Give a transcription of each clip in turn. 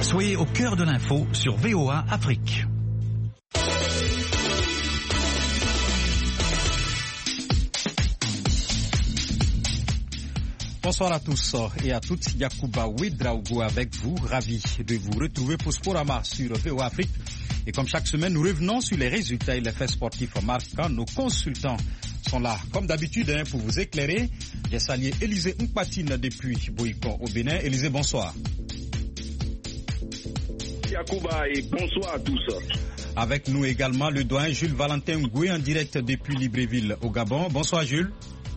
Soyez au cœur de l'info sur VOA Afrique. Bonsoir à tous et à toutes. Yacouba Ouedraogo avec vous, ravi de vous retrouver pour Sporama sur VOA Afrique. Et comme chaque semaine, nous revenons sur les résultats et les faits sportifs marquants. Nos consultants sont là, comme d'habitude, pour vous éclairer. J'ai salué Élisée Nkpatine depuis Boïkon au Bénin. Élisée, bonsoir. Yacouba et bonsoir à tous. Avec nous également le doyen Jules Valentin Ngoué en direct depuis Libreville au Gabon. Bonsoir Jules.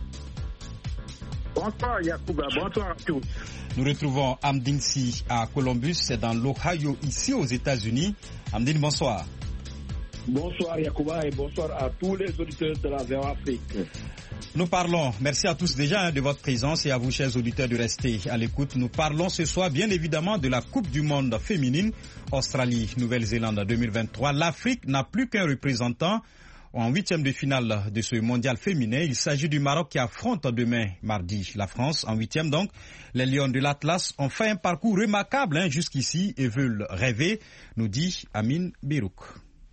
Bonsoir Yacouba, bonsoir à tous. Nous retrouvons Amdine Si à Columbus, c'est dans l'Ohio, ici aux États-Unis. Amdine, bonsoir. Bonsoir Yacouba et bonsoir à tous les auditeurs de la VOA Afrique. Nous parlons, merci à tous déjà de votre présence et à vous chers auditeurs de rester à l'écoute. Nous parlons ce soir bien évidemment de la Coupe du Monde féminine, Australie-Nouvelle-Zélande 2023. L'Afrique n'a plus qu'un représentant en huitième de finale de ce mondial féminin. Il s'agit du Maroc qui affronte demain mardi la France en huitième. Donc, les Lions de l'Atlas ont fait un parcours remarquable jusqu'ici et veulent rêver, nous dit Amine Birouk.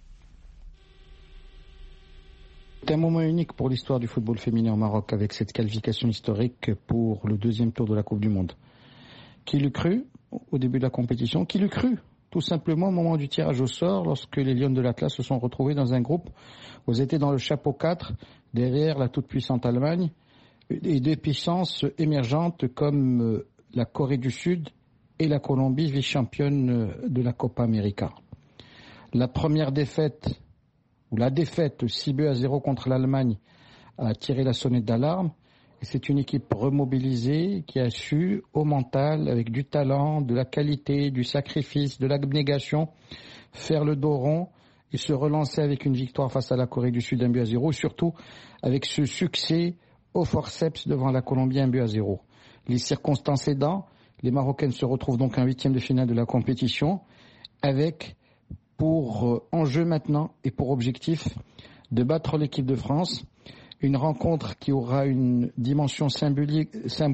C'est un moment unique pour l'histoire du football féminin au Maroc avec cette qualification historique pour le deuxième tour de la Coupe du Monde. Qui l'eût cru au début de la compétition? Qui l'eût cru tout simplement au moment du tirage au sort lorsque les Lions de l'Atlas se sont retrouvés dans un groupe où ils étaient dans le chapeau 4 derrière la toute-puissante Allemagne et deux puissances émergentes comme la Corée du Sud et la Colombie, vice-championne de la Copa América. La première défaite où la défaite 6-0 contre l'Allemagne a tiré la sonnette d'alarme. Et c'est une équipe remobilisée qui a su, au mental, avec du talent, de la qualité, du sacrifice, de l'abnégation, faire le dos rond et se relancer avec une victoire face à la Corée du Sud 1-0, surtout avec ce succès au forceps devant la Colombie 1-0. Les circonstances aidant, les Marocaines se retrouvent donc en huitième de finale de la compétition avec pour enjeu maintenant et pour objectif de battre l'équipe de France. Une rencontre qui aura une dimension symbolique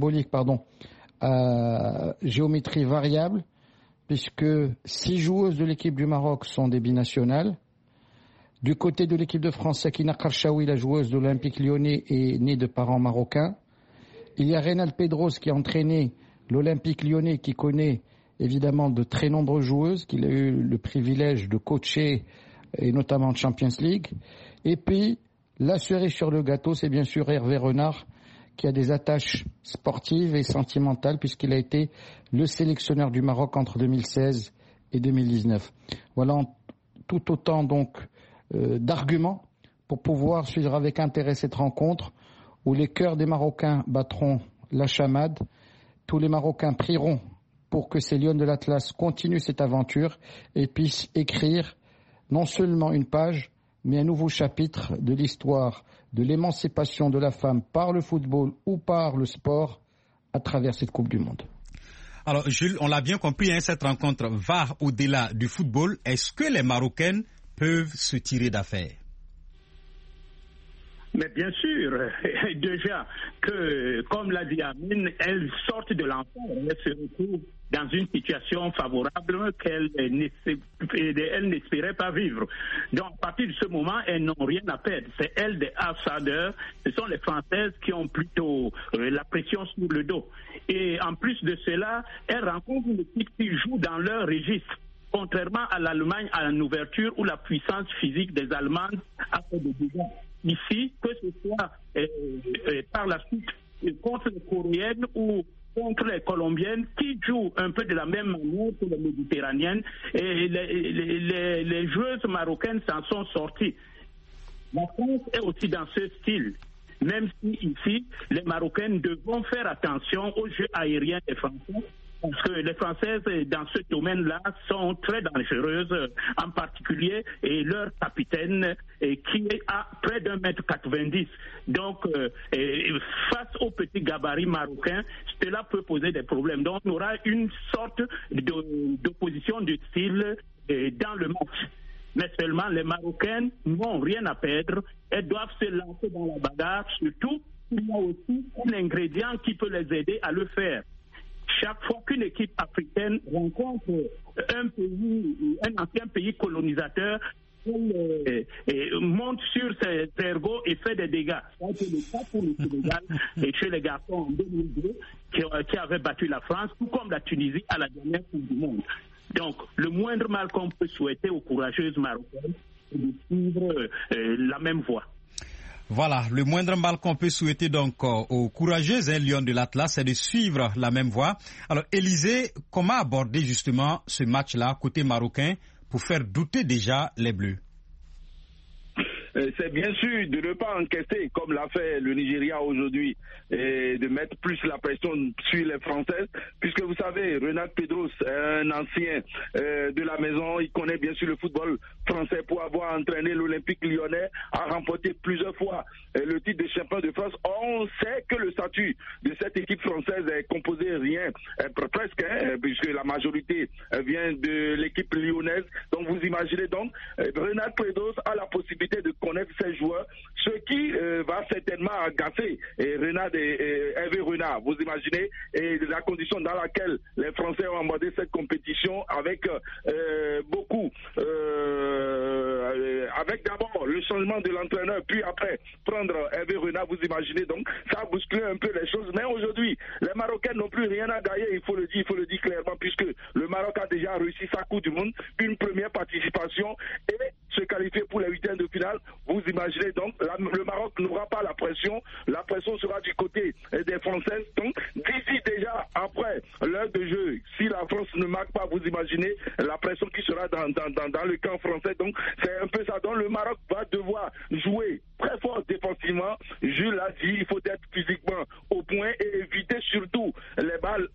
à géométrie variable, puisque 6 joueuses de l'équipe du Maroc sont des binationales. Du côté de l'équipe de France, Sakina Karchaoui, la joueuse de l'Olympique Lyonnais, est née de parents marocains. Il y a Reynald Pedros qui a entraîné l'Olympique Lyonnais, qui connaît évidemment de très nombreuses joueuses, qu'il a eu le privilège de coacher, et notamment en Champions League. Et puis, la cerise sur le gâteau, c'est bien sûr Hervé Renard, qui a des attaches sportives et sentimentales, puisqu'il a été le sélectionneur du Maroc entre 2016 et 2019. Voilà tout autant donc d'arguments pour pouvoir suivre avec intérêt cette rencontre, où les cœurs des Marocains battront la chamade. Tous les Marocains prieront pour que ces Lions de l'Atlas continuent cette aventure et puissent écrire non seulement une page, mais un nouveau chapitre de l'histoire de l'émancipation de la femme par le football ou par le sport à travers cette Coupe du Monde. Alors Jules, on l'a bien compris, cette rencontre va au-delà du football. Est-ce que les Marocaines peuvent se tirer d'affaire? Mais bien sûr, déjà que, comme l'a dit Amine, elles sortent de l'enfer, elles se retrouvent dans une situation favorable qu'elles n'espéraient pas vivre. Donc, à partir de ce moment, elles n'ont rien à perdre. C'est elles des outsiders, ce sont les Françaises qui ont plutôt la pression sur le dos. Et en plus de cela, elles rencontrent une équipe qui joue dans leur registre. Contrairement à l'Allemagne, à l'ouverture où la puissance physique des Allemandes a fait des dégâts. Ici, que ce soit par la suite contre les Coréennes ou contre les Colombiennes, qui jouent un peu de la même manière que les Méditerranéennes, et les joueuses marocaines s'en sont sorties. La France est aussi dans ce style, même si ici, les Marocaines devront faire attention aux jeux aériens des Français, parce que les Françaises, dans ce domaine-là, sont très dangereuses, en particulier et leur capitaine, qui est à près d'1,90 m. Donc, face aux petits gabarits marocains, cela peut poser des problèmes. Donc, on aura une sorte d'opposition de style dans le match. Mais seulement les Marocaines n'ont rien à perdre. Elles doivent se lancer dans la bagarre, surtout il y a aussi un ingrédient qui peut les aider à le faire. chaque fois qu'une équipe africaine rencontre un ancien pays colonisateur, elle monte sur ses ergots et fait des dégâts. C'est le cas pour le Sénégal et chez les garçons en 2002 qui avaient battu la France, tout comme la Tunisie à la dernière Coupe du Monde. Donc, le moindre mal qu'on peut souhaiter aux courageuses marocaines, c'est de suivre la même voie. Voilà, le moindre mal qu'on peut souhaiter donc aux courageuses Lions de l'Atlas, c'est de suivre la même voie. Alors, Élisée, comment aborder justement ce match-là côté marocain pour faire douter déjà les Bleus? C'est bien sûr de ne pas encaisser comme l'a fait le Nigeria aujourd'hui et de mettre plus la pression sur les Françaises, puisque vous savez, Renat Pedros, un ancien de la maison, il connaît bien sûr le football français pour avoir entraîné l'Olympique lyonnais, a remporté plusieurs fois le titre de champion de France. On sait que le statut de cette équipe française est composé presque, puisque la majorité vient de l'équipe lyonnaise. Donc vous imaginez donc, Renat Pedros a la possibilité de connaître ses joueurs, ce qui va certainement agacer Hervé Renard. Vous imaginez et la condition dans laquelle les Français ont abordé cette compétition avec beaucoup, avec d'abord le changement de l'entraîneur, puis après prendre Hervé Renard. Vous imaginez donc, ça a bousculé un peu les choses. Mais aujourd'hui, les Marocains n'ont plus rien à gagner, il faut le dire clairement, puisque le Maroc a déjà réussi sa Coupe du Monde, une première participation et se qualifier pour les huitièmes de finale. Vous imaginez donc, le Maroc n'aura pas la pression sera du côté des Françaises. Donc, d'ici déjà, après l'heure de jeu, si la France ne marque pas, vous imaginez la pression qui sera dans le camp français. Donc, c'est un peu ça. Donc, le Maroc va devoir jouer très fort défensivement. Jules l'a dit, il faut être physiquement au point et éviter surtout les balles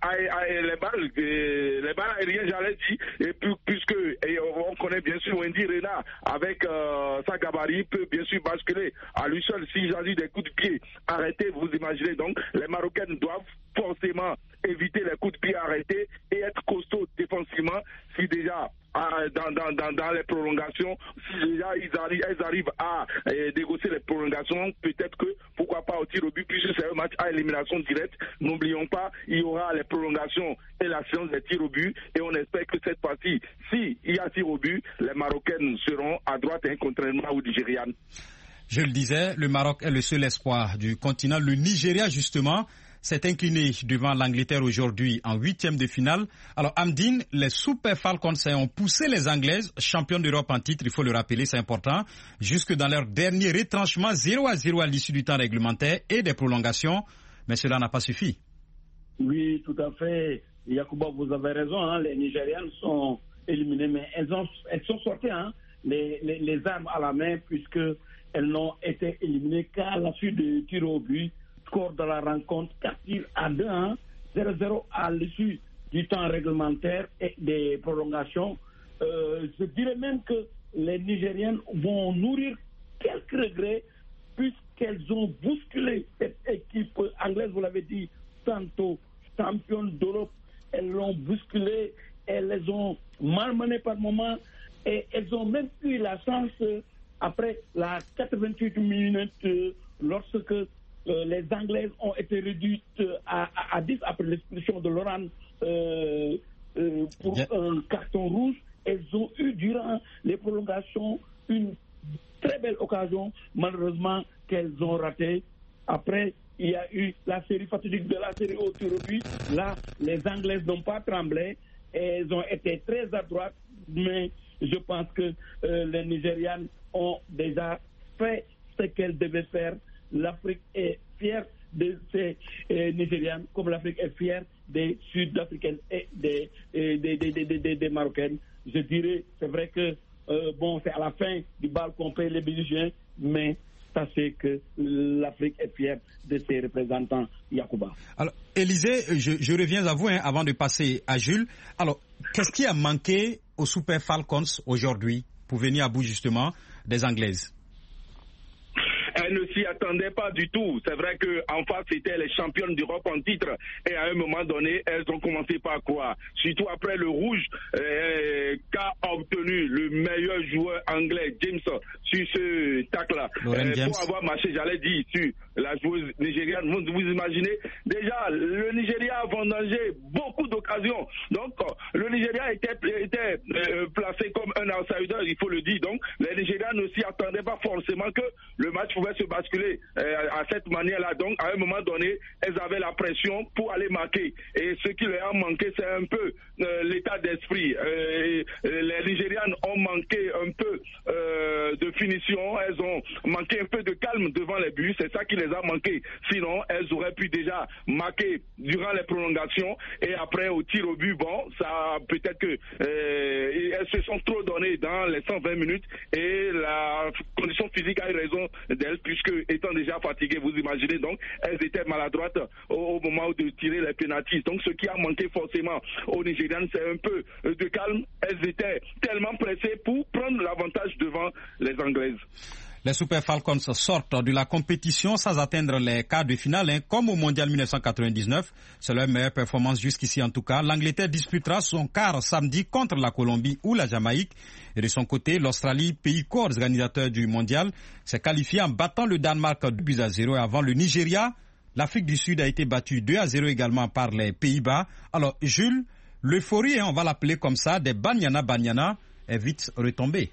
aériennes, j'allais dire, et puisque on connaît bien sûr Wendy Renard avec sa gabarit peut bien sûr basculer à lui seul s'il s'agit des coups de pied arrêtés. Vous imaginez donc, les Marocaines doivent forcément éviter les coups de pied arrêtés et être costauds défensivement. Si déjà dans les prolongations, si déjà elles arrivent à négocier les prolongations, peut-être que pourquoi pas au tir au but, puisque c'est un match à élimination directe. N'oublions pas, il y aura les prolongations et la séance des tirs au but, et on espère que cette partie, s'il y a tir au but, les Marocaines seront à droite et contrairement aux Nigérianes. Je le disais, le Maroc est le seul espoir du continent. Le Nigeria, justement, s'est incliné devant l'Angleterre aujourd'hui en huitième de finale. Alors, Amdine, les Super Falcons ont poussé les Anglaises, championnes d'Europe en titre, il faut le rappeler, c'est important, jusque dans leur dernier retranchement 0-0 à l'issue du temps réglementaire et des prolongations. Mais cela n'a pas suffi. Oui, tout à fait. Yacouba, vous avez raison, hein, les Nigérianes sont éliminées, mais elles sont sorties, hein, les armes à la main, puisqu'elles n'ont été éliminées qu'à la suite de tirs au but. Score de la rencontre 4-2, hein, 0-0 à l'issue du temps réglementaire et des prolongations. Je dirais même que les Nigériennes vont nourrir quelques regrets puisqu'elles ont bousculé cette équipe anglaise, vous l'avez dit, tantôt championne d'Europe. Elles l'ont bousculé, elles les ont malmenées par moments et elles ont même eu la chance, après la 88 minutes, lorsque les Anglaises ont été réduites à 10 après l'expulsion de Laurent pour un carton rouge. Elles ont eu durant les prolongations une très belle occasion, malheureusement qu'elles ont raté. Après, il y a eu la série fatidique de la série au tir au but. Là, les Anglaises n'ont pas tremblé. Elles ont été très adroites, mais je pense que les Nigérianes ont déjà fait ce qu'elles devaient faire. L'Afrique est fière de ces Nigérianes, comme l'Afrique est fière des Sud-Africaines et des Marocaines. Je dirais, c'est vrai que c'est à la fin du bal qu'on paye les musiciens, mais sachez que l'Afrique est fière de ses représentants, Yacouba. Alors, Élisée, je reviens à vous avant de passer à Jules. Alors, qu'est-ce qui a manqué aux Super Falcons aujourd'hui pour venir à bout justement des Anglaises? Elles ne s'y attendaient pas du tout. C'est vrai qu'en face, c'était les championnes d'Europe en titre. Et à un moment donné, elles ont commencé par croire. Surtout après le rouge qu'a obtenu le meilleur joueur anglais, James, sur ce tacle-là. Pour avoir marché, j'allais dire, sur la joueuse nigériane. Vous imaginez, déjà, le Nigeria a vendangé beaucoup d'occasions. Donc, le Nigeria était placé comme un outsider, il faut le dire. Donc, les Nigérians ne s'y attendaient pas forcément que le match pouvait se basculer à cette manière-là. Donc, à un moment donné, elles avaient la pression pour aller marquer. Et ce qui leur a manqué, c'est un peu l'état d'esprit. Les Nigérianes ont manqué un peu de finition, elles ont manqué un peu de calme devant les buts, c'est ça qui les a manqué. Sinon, elles auraient pu déjà marquer durant les prolongations et après au tir au but, bon, ça peut-être que elles se sont trop données dans les 120 minutes et la condition physique a eu raison d'elles puisque étant déjà fatiguées, vous imaginez, donc elles étaient maladroites au moment de tirer les pénaltys. Donc ce qui a manqué forcément aux Nigérianes, c'est un peu de calme. Elles étaient tellement pressées pour prendre l'avantage devant les Anglaises. Les Super Falcons sortent de la compétition sans atteindre les quarts de finale, comme au Mondial 1999. C'est leur meilleure performance jusqu'ici en tout cas. L'Angleterre disputera son quart samedi contre la Colombie ou la Jamaïque. Et de son côté, l'Australie, pays co-organisateur du Mondial, s'est qualifié en battant le Danemark 2-0 et avant le Nigeria. L'Afrique du Sud a été battue 2-0 également par les Pays-Bas. Alors Jules, l'euphorie, on va l'appeler comme ça, des Banyana est vite retombée.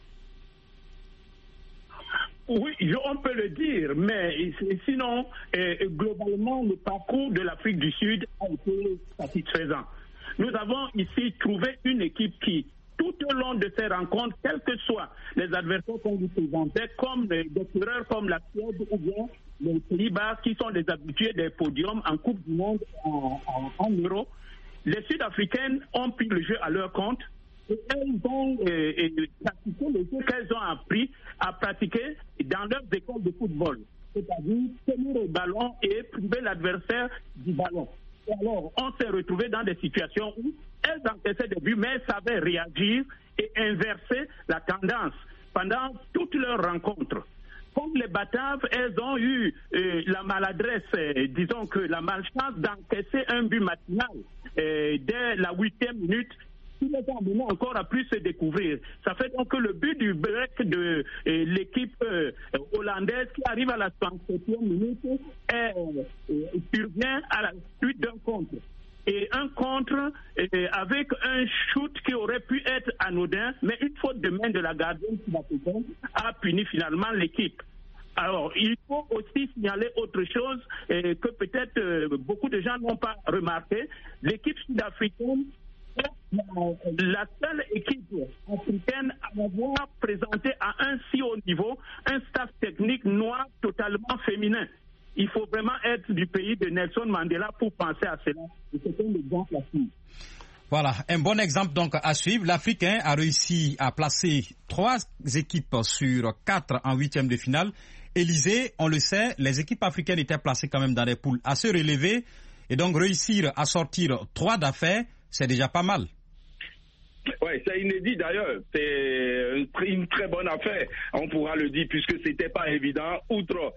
Oui, on peut le dire, mais sinon, globalement, le parcours de l'Afrique du Sud a été satisfaisant. Nous avons ici trouvé une équipe qui, tout au long de ces rencontres, quels que soient les adversaires qu'on nous présentait, comme des tireurs comme la Suède ou bien les Pays-Bas, qui sont des habitués des podiums en Coupe du Monde en Euro, les Sud-Africaines ont pris le jeu à leur compte. Et elles ont pratiqué le jeu qu'elles ont appris à pratiquer dans leurs écoles de football, c'est-à-dire tenir le ballon et priver l'adversaire du ballon. Et alors, on s'est retrouvé dans des situations où elles encaissaient des buts, mais elles savaient réagir et inverser la tendance pendant toutes leurs rencontres. Comme les Bataves, elles ont eu la maladresse, disons que la malchance d'encaisser un but matinal dès la 8e minute, qui les a amenés encore à plus se découvrir. Ça fait donc que le but du break de l'équipe hollandaise qui arrive à la 37e minute survient à la suite d'un contre. Et un contre avec un shoot qui aurait pu être anodin, mais une faute de main de la gardienne sud-africaine a puni finalement l'équipe. Alors, il faut aussi signaler autre chose que peut-être beaucoup de gens n'ont pas remarqué. L'équipe sud-africaine est la seule équipe africaine à avoir présenté à un si haut niveau un staff technique noir totalement féminin. Il faut vraiment être du pays de Nelson Mandela pour penser à cela. Et c'est un exemple à suivre. Voilà, un bon exemple donc à suivre. L'Afrique a réussi à placer 3 équipes sur 4 en 8e de finale. Élysée, on le sait, les équipes africaines étaient placées quand même dans des poules assez relevées. Et donc réussir à sortir 3 d'affaires, c'est déjà pas mal. Oui, c'est inédit d'ailleurs. C'est une très bonne affaire, on pourra le dire, puisque c'était pas évident. Outre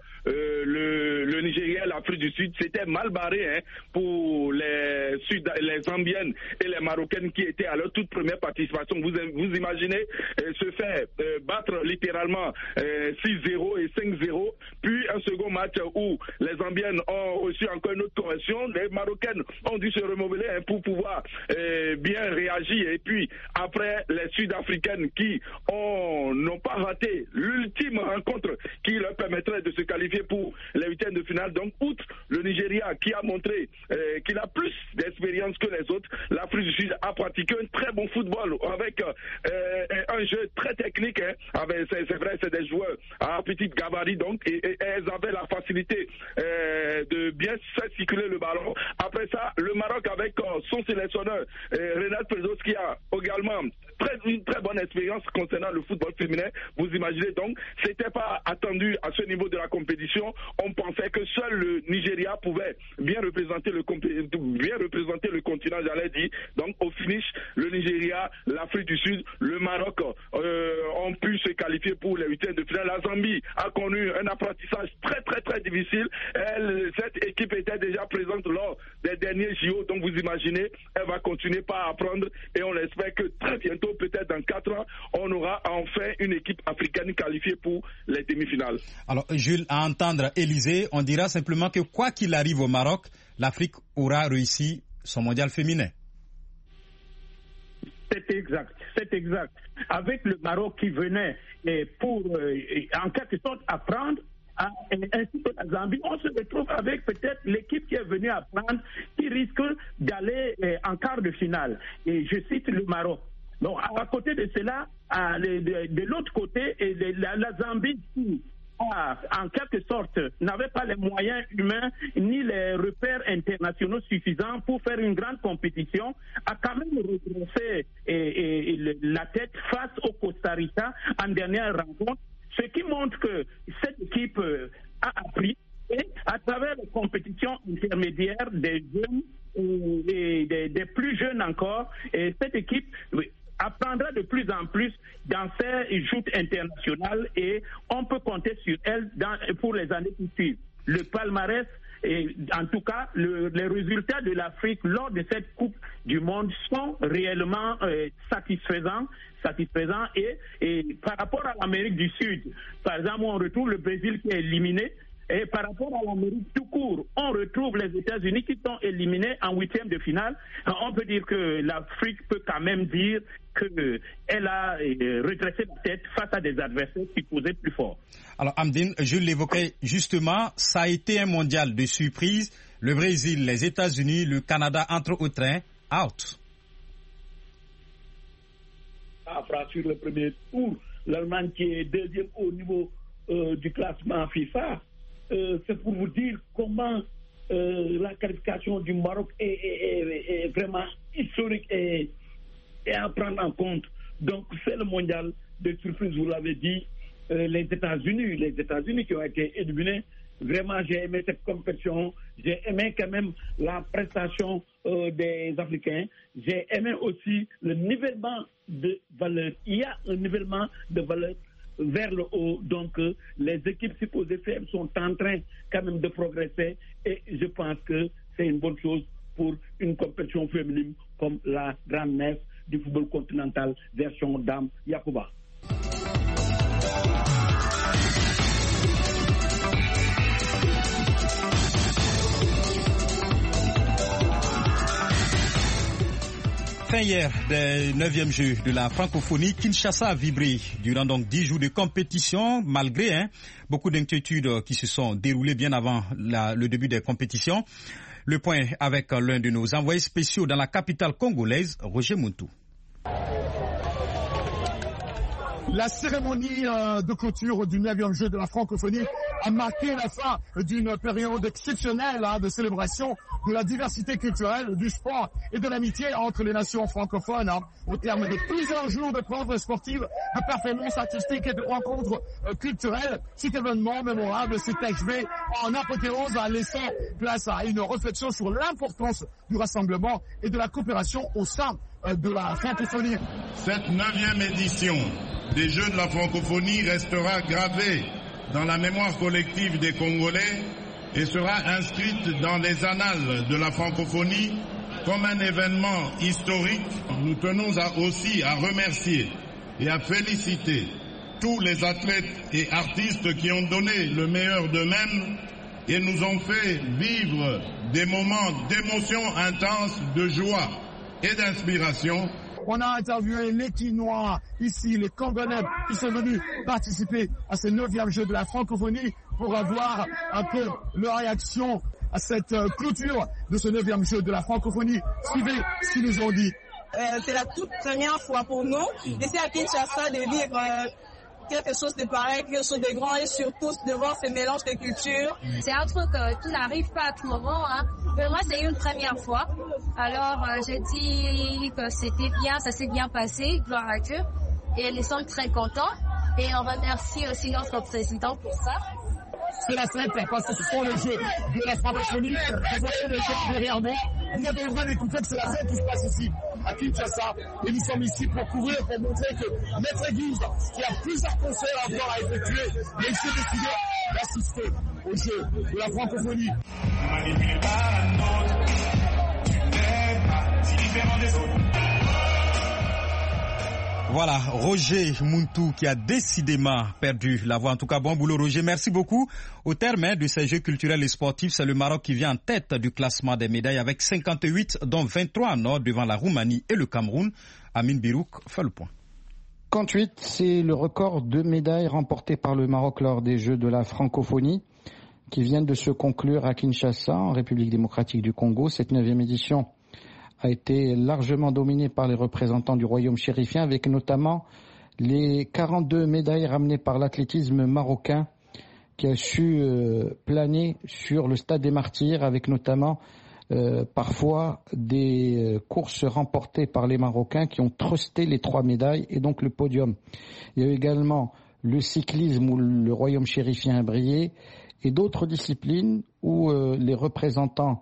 le Nigeria, l'Afrique du Sud, c'était mal barré pour les Zambiennes et les Marocaines qui étaient à leur toute première participation. Vous imaginez se faire battre littéralement 6-0 et 5-0, puis un second match où les Zambiennes ont reçu encore une autre correction. Les Marocaines ont dû se remodeler pour pouvoir bien réagir. Et puis après, les Sud-Africaines qui n'ont pas raté l'ultime rencontre qui leur permettrait de se qualifier pour les 8e de finale. Donc, outre le Nigeria qui a montré qu'il a plus d'expérience que les autres, l'Afrique du Sud a pratiqué un très bon football avec un jeu très technique. C'est vrai, c'est des joueurs à petite gabarit, donc, et elles avaient la facilité de bien faire circuler le ballon. Après ça, le Maroc avec son sélectionneur Renat Pedros qui a également une très bonne expérience concernant le football féminin. Vous imaginez donc, c'était pas attendu à ce niveau de la compétition. On pensait que seul le Nigeria pouvait bien représenter le continent, j'allais dire. Donc au finish, le Nigeria, l'Afrique du Sud, le Maroc ont pu se qualifier pour les 8e de finale. La Zambie a connu un apprentissage très très très difficile. Cette équipe était déjà présente lors des derniers JO. Donc vous imaginez, elle va continuer par apprendre et on espère que très bientôt, peut-être dans 4 ans, on aura enfin une équipe africaine qualifiée pour les demi-finales. Alors, Jules, à entendre Élysée, on dira simplement que quoi qu'il arrive au Maroc, l'Afrique aura réussi son mondial féminin. C'est exact. Avec le Maroc qui venait pour, en quelque sorte, apprendre, ainsi que la Zambie, on se retrouve avec peut-être l'équipe qui est venue apprendre, qui risque d'aller en quart de finale. Et je cite le Maroc. Donc, à côté de cela, de l'autre côté, la Zambie, qui en quelque sorte n'avait pas les moyens humains ni les repères internationaux suffisants pour faire une grande compétition, a quand même redressé la tête face au Costa Rica en dernière rencontre, ce qui montre que cette équipe a appris, et à travers les compétitions intermédiaires des jeunes et des plus jeunes encore, et cette équipe apprendra de plus en plus dans ses joutes internationales et on peut compter sur elle pour les années qui suivent. Le palmarès, et en tout cas, les résultats de l'Afrique lors de cette Coupe du Monde sont réellement satisfaisants et par rapport à l'Amérique du Sud, par exemple, on retrouve le Brésil qui est éliminé. Et par rapport à l'Amérique tout court, on retrouve les États-Unis qui sont éliminés en 8e de finale. On peut dire que l'Afrique peut quand même dire qu'elle a redressé la tête face à des adversaires qui posaient plus fort. Alors Amdine, je l'évoquais justement, ça a été un mondial de surprise. Le Brésil, les États-Unis, le Canada entre au train, out. Sur le premier tour, l'Allemagne qui est deuxième au niveau du classement FIFA. C'est pour vous dire comment la qualification du Maroc est vraiment historique et à prendre en compte. Donc c'est le mondial de surprise, vous l'avez dit, les États-Unis qui ont été éliminés. Vraiment, j'ai aimé cette compétition, j'ai aimé quand même la prestation des Africains, j'ai aimé aussi le nivellement de valeur. Il y a un nivellement de valeur vers le haut, donc les équipes supposées faibles sont en train quand même de progresser et je pense que c'est une bonne chose pour une compétition féminine comme la grande messe du football continental version Dame Yacouba. Fin hier des 9e Jeux de la francophonie, Kinshasa a vibré durant donc 10 jours de compétition, malgré beaucoup d'inquiétudes qui se sont déroulées bien avant le début des compétitions. Le point avec l'un de nos envoyés spéciaux dans la capitale congolaise, Roger Muntu. La cérémonie de clôture du 9e jeu de la francophonie a marqué la fin d'une période exceptionnelle de célébration de la diversité culturelle, du sport et de l'amitié entre les nations francophones. Au terme de plusieurs jours de preuves sportives, de performances artistiques et de rencontres culturelles, cet événement mémorable s'est achevé en apothéose, laissant place à une réflexion sur l'importance du rassemblement et de la coopération au sein de la francophonie. Cette 9e édition des Jeux de la francophonie restera gravée dans la mémoire collective des Congolais et sera inscrite dans les annales de la francophonie comme un événement historique. Nous tenons aussi à remercier et à féliciter tous les athlètes et artistes qui ont donné le meilleur d'eux-mêmes et nous ont fait vivre des moments d'émotion intense, de joie et d'inspiration. On a interviewé les Quinois, ici, les Congolais qui sont venus participer à ce 9e jeu de la francophonie pour avoir un peu leur réaction à cette clôture de ce 9e jeu de la francophonie. Suivez ce qu'ils nous ont dit. C'est la toute première fois pour nous, ici à Kinshasa, de vivre quelque chose de pareil, quelque chose de grand et surtout de voir ce mélange de cultures. C'est un truc qui n'arrive pas à tout moment. Mais moi, c'est une première fois. Alors, j'ai dit que c'était bien, ça s'est bien passé, gloire à Dieu. Et nous sommes très contents. Et on remercie aussi notre président pour ça. C'est la fête, parce que ce sont les jeux de la francophonie. Vous voyez les gens derrière moi. Vous avez le droit d'écouter que c'est la fête qui se passe ici, à Kinshasa. Et nous sommes ici pour couvrir, pour montrer que Maître Guise, qui a plusieurs concerts encore à effectuer, mais il s'est décidé d'assister aux jeux de la francophonie. Manipulé par un autre, tu n'es pas si différent des autres. Voilà, Roger Muntu qui a décidément perdu la voix. En tout cas, bon boulot Roger, merci beaucoup. Au terme de ces Jeux culturels et sportifs, c'est le Maroc qui vient en tête du classement des médailles avec 58, dont 23 en or devant la Roumanie et le Cameroun. Amine Birouk fait le point. 58, c'est le record de médailles remportées par le Maroc lors des Jeux de la francophonie qui viennent de se conclure à Kinshasa, en République démocratique du Congo. Cette 9e édition a été largement dominée par les représentants du royaume chérifien, avec notamment les 42 médailles ramenées par l'athlétisme marocain qui a su planer sur le stade des Martyrs, avec notamment parfois des courses remportées par les Marocains qui ont trusté les 3 médailles et donc le podium. Il y a eu également le cyclisme où le royaume chérifien a brillé et d'autres disciplines où les représentants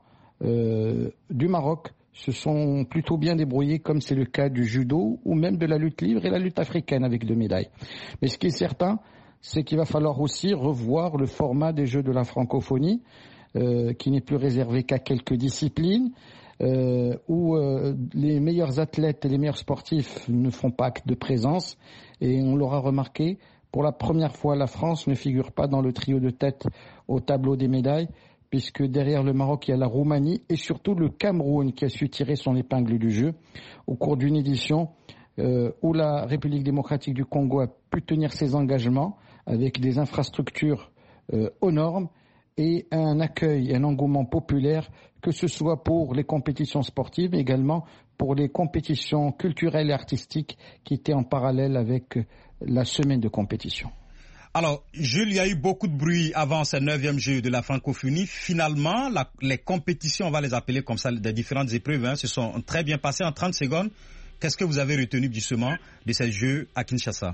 du Maroc se sont plutôt bien débrouillés, comme c'est le cas du judo ou même de la lutte libre et la lutte africaine avec 2 médailles. Mais ce qui est certain, c'est qu'il va falloir aussi revoir le format des Jeux de la francophonie, qui n'est plus réservé qu'à quelques disciplines, où les meilleurs athlètes et les meilleurs sportifs ne font pas acte de présence. Et on l'aura remarqué, pour la première fois, la France ne figure pas dans le trio de tête au tableau des médailles, puisque derrière le Maroc, il y a la Roumanie et surtout le Cameroun qui a su tirer son épingle du jeu au cours d'une édition où la République démocratique du Congo a pu tenir ses engagements avec des infrastructures aux normes et un accueil, un engouement populaire, que ce soit pour les compétitions sportives, mais également pour les compétitions culturelles et artistiques qui étaient en parallèle avec la semaine de compétition. Alors, Jules, il y a eu beaucoup de bruit avant ces 9e Jeux de la francophonie. Finalement, les compétitions, on va les appeler comme ça, des différentes épreuves, se sont très bien passées en 30 secondes. Qu'est-ce que vous avez retenu justement de ces Jeux à Kinshasa?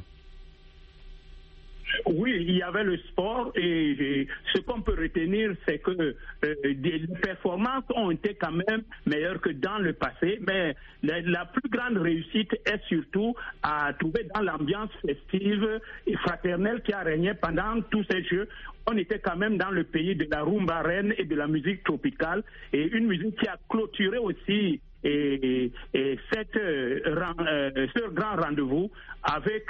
Oui, il y avait le sport et ce qu'on peut retenir, c'est que les performances ont été quand même meilleures que dans le passé, mais la plus grande réussite est surtout à trouver dans l'ambiance festive et fraternelle qui a régné pendant tous ces Jeux. On était quand même dans le pays de la rumba reine et de la musique tropicale, et une musique qui a clôturé aussi ce grand rendez-vous avec,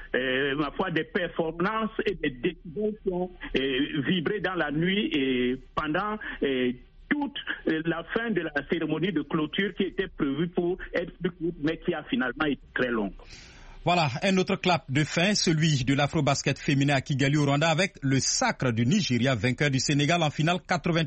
ma foi, des performances et des décisions qui ont vibré dans la nuit et pendant toute la fin de la cérémonie de clôture qui était prévue pour être plus courte, mais qui a finalement été très longue. Voilà, un autre clap de fin, celui de l'afro-basket féminin à Kigali au Rwanda, avec le sacre du Nigeria, vainqueur du Sénégal en finale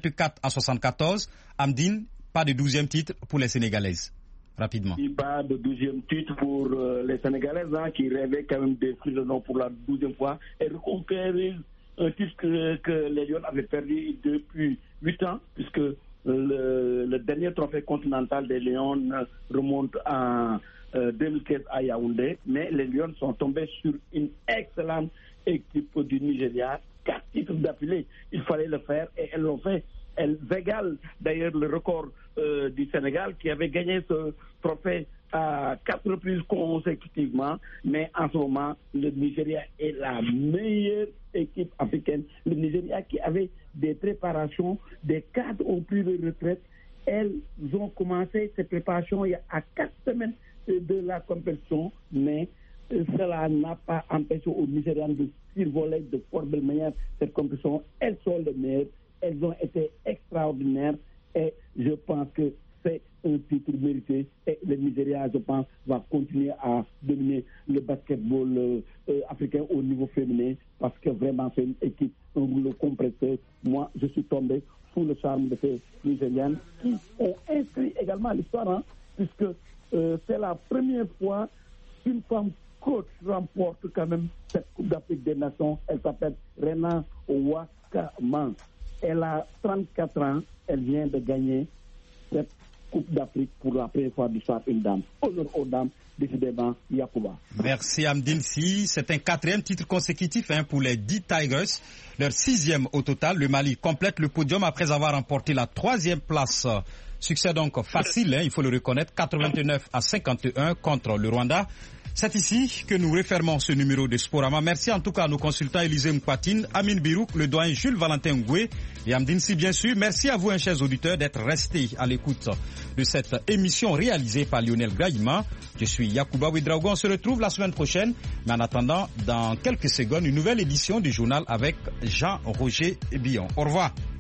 84-74. Amdine, pas de 12e titre pour les Sénégalaises. Rapidement. Pas de 12e titre pour les Sénégalaises, qui rêvaient quand même d'écrire le nom pour la 12e fois et reconquérir un titre que les Lions avaient perdu depuis 8 ans, puisque le dernier trophée continental des Lions remonte en 2015 à Yaoundé, mais les Lions sont tombés sur une excellente équipe du Nigeria, 4 titres d'affilée. Il fallait le faire et elles l'ont fait. Elles égalent d'ailleurs le record du Sénégal qui avait gagné ce trophée à 4 reprises consécutivement, mais en ce moment, le Nigeria est la meilleure équipe africaine. Le Nigeria qui avait des préparations, des cadres ont pris de retraite. Elles ont commencé ces préparations il y a 4 semaines de la compétition, mais cela n'a pas empêché aux Nigérians de survoler de fort belle manière cette compétition. Elles sont les meilleures, elles ont été extraordinaires et je pense que c'est un titre mérité et le Nigeria, je pense, va continuer à dominer le basketball africain au niveau féminin parce que vraiment c'est une équipe, un rouleau compresseur. Moi, je suis tombé sous le charme de ces Nigériennes qui ont inscrit également l'histoire, puisque c'est la première fois qu'une femme coach remporte quand même cette Coupe d'Afrique des Nations. Elle s'appelle Rena Ouakaman. Elle a 34 ans. Elle vient de gagner cette Coupe d'Afrique pour la première fois du soir, une dame. Honneur aux dames, décidément, Yacouba. Merci Amdine Si. C'est un 4e titre consécutif pour les 10 Tigers. Leur 6e au total. Le Mali complète le podium après avoir remporté la 3e place. Succès donc facile, il faut le reconnaître, 89-51 contre le Rwanda. C'est ici que nous refermons ce numéro de Sporama. Merci en tout cas à nos consultants Élisée Mkwatine, Amine Birouk, le doyen Jules Valentin Ngoué et Amdine Si bien sûr. Merci à vous, chers auditeurs, d'être restés à l'écoute de cette émission réalisée par Lionel Graïma. Je suis Yacouba Ouedraogo. On se retrouve la semaine prochaine. Mais en attendant, dans quelques secondes, une nouvelle édition du journal avec Jean-Roger Billon. Au revoir.